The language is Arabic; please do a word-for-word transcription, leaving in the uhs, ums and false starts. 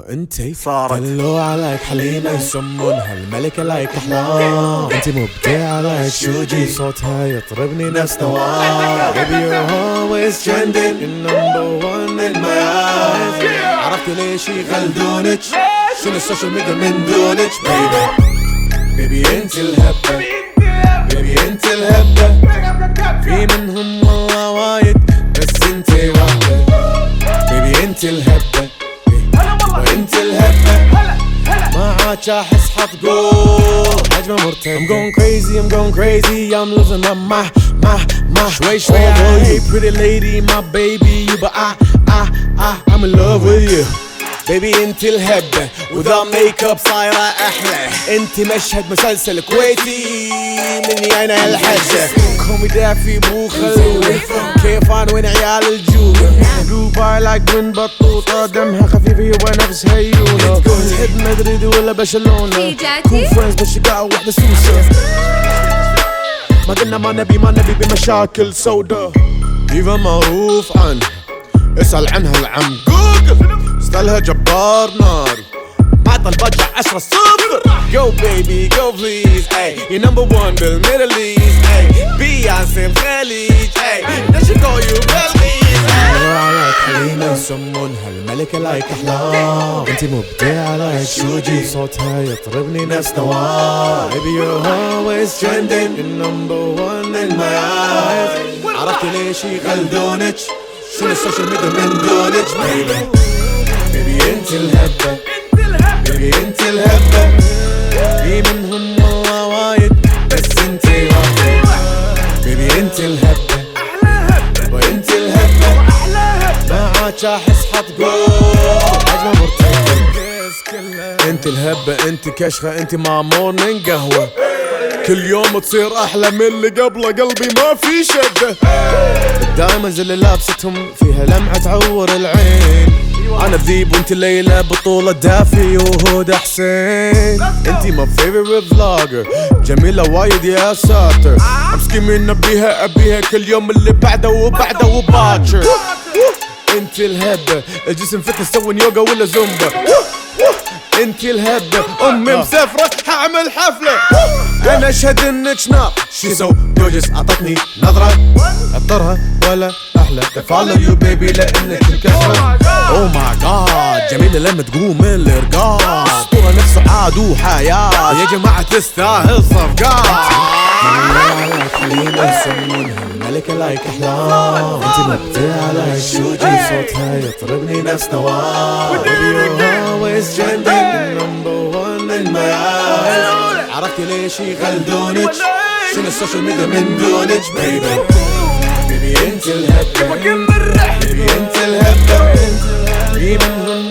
انتي صارت دلوع عليك حليمة يسمونها الملكة لايك احلام. انتي مبدعة لايك شوجي صوتها يطربني نفس نوار. Baby you're always trending, you're number one in my eyes. عرفت ليش يخلدونك شنو السوشيال ميديا من دونك. Baby Baby انتي الهبة Baby انتي الهبة في منهم والله وايد بس انتي وحدة. Baby انتي الهبة وانت الهبة معاك احس حتقول هجمة مرتبة. I'm going crazy, I'm going crazy, I'm losing my my my my شوي شوي. Hey pretty lady, my baby, you but I I I I'm in love with you. Baby انت الهبة without makeup صايرة احلى. انت مشهد مسلسل كويتي من عينها الحجة. كومي دافي مو خلوة كيف انا وين عيال الجوة. دوباي لايك بن بطوطة دمها خفيف هي ونفس هيونة. تحب مدريد ولا برشلونة كول فريندز بالشقاء وحدة سوسة. ما قلنا ما نبي ما نبي بمشاكل سودا. ديفا معروف عنها اسأل عنها العم جوجل. ستايلها جبار ناري عطى البجع عشرة صفر. Go baby go please ay you number one بالميدل ايست ay بيانسي بخليج ay that she call you Belize. عليك حليمة يسمونها الملكة لايك احلام. انتي مبدعة لايك شوجي صوتها يطربني نفس نوار. Baby you're always trending, you're number one in my eyes. عرفت ليش يخلدونك شنو السوشيال ميديا من دونك. Baby Baby انت الهبة Baby انت الهبة في منهم والله وايد بس انتي وحدة. Baby انت الهبة وانت الهبة معاك احس حتقول هجمة مرتبة. انت الهبة انت كشخة انت مع مورنينج قهوة. كل يوم تصير احلى من اللي قبله قلبي ما في شدة. الدايمز اللي لابستهم فيها لمعة تعور العين. انا بذيب وانت ليلى بطولة دافي وهدى حسين. انتي my favorite vlogger جميلة وايد يا ساتر. I'm scheming ابيها ابيها كل يوم اللي بعده وبعده وباكر. انتي الهبة الجسم فتنس سوين يوغا ولا زومبا. انتي الهبة امي مسافرة هعمل حفلة. انا اشهد انك نار شي سو جوجس اعطتني نظرة اطرها ولا احلى. follow you baby لانك الكسرة. oh my god جميلة لما تقوم من الارقام. اسطورة نفس سعاد وحياة يا جماعة تستاهل صفقات. حليمة يسمونها الملكة لايك احلام. انتي مبدعة لايك شوجي صوتها يطربني نفس نوار. You're always trending, number one in my eyes. عرفتي ليش يخلدونك شنو السوشيال ميديا من دونك. Baby Baby انت الهبة Baby انت الهبة في منهم